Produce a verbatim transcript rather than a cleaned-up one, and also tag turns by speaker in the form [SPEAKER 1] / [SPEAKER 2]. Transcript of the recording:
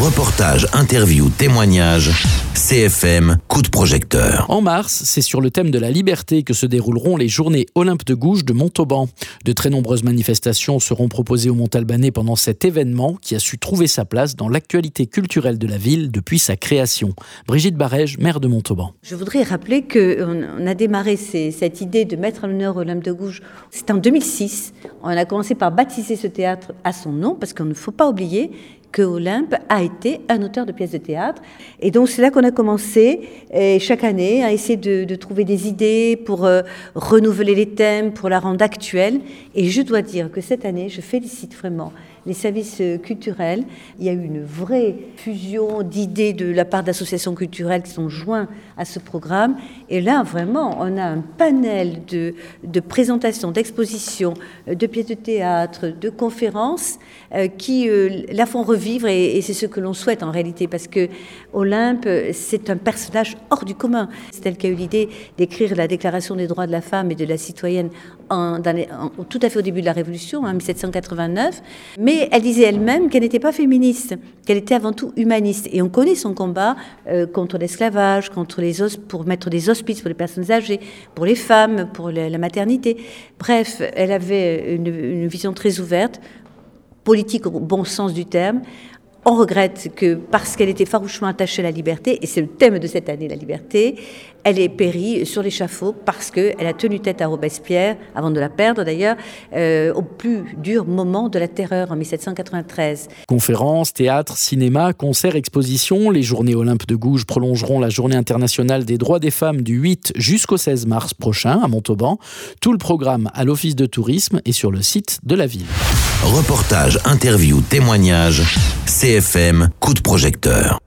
[SPEAKER 1] Reportages, interviews, témoignages, C F M, coup de projecteur.
[SPEAKER 2] En mars, c'est sur le thème de la liberté que se dérouleront les Journées Olympe de Gouges de Montauban. De très nombreuses manifestations seront proposées aux Montalbanais pendant cet événement qui a su trouver sa place dans l'actualité culturelle de la ville depuis sa création. Brigitte Barège, maire de Montauban.
[SPEAKER 3] Je voudrais rappeler qu'on a démarré ces, cette idée de mettre à l'honneur Olympe de Gouges. C'était en deux mille six. On a commencé par baptiser ce théâtre à son nom parce qu'il ne faut pas oublier que Olympe a été un auteur de pièces de théâtre. Et donc, c'est là qu'on a commencé, et chaque année, à essayer de, de trouver des idées pour euh, renouveler les thèmes, pour la rendre actuelle. Et je dois dire que cette année, je félicite vraiment les services culturels. Il y a eu une vraie fusion d'idées de la part d'associations culturelles qui sont joints à ce programme. Et là, vraiment, on a un panel de, de présentations, d'expositions, de pièces de théâtre, de conférences euh, qui euh, la font revivre. Et, et c'est ce que l'on souhaite en réalité, parce que Olympe, c'est un personnage hors du commun. C'est elle qui a eu l'idée d'écrire la Déclaration des droits de la femme et de la citoyenne en, dans les, en, tout à fait au début de la Révolution, en hein, dix-sept cent quatre-vingt-neuf. Mais Mais elle disait elle-même qu'elle n'était pas féministe, qu'elle était avant tout humaniste. Et on connaît son combat euh, contre l'esclavage, contre les os, pour mettre des hospices pour les personnes âgées, pour les femmes, pour la, la maternité. Bref, elle avait une, une vision très ouverte, politique au bon sens du terme. On regrette que, parce qu'elle était farouchement attachée à la liberté, et c'est le thème de cette année, la liberté, elle est périe sur l'échafaud parce qu'elle a tenu tête à Robespierre, avant de la perdre d'ailleurs, euh, au plus dur moment de la terreur en dix-sept cent quatre-vingt-treize.
[SPEAKER 2] Conférences, théâtre, cinéma, concerts, expositions, les Journées Olympe de Gouges prolongeront la Journée internationale des droits des femmes du huit jusqu'au seize mars prochain à Montauban. Tout le programme à l'Office de tourisme et sur le site de la ville.
[SPEAKER 1] Reportages, interviews, témoignages, C F M, coup de projecteur.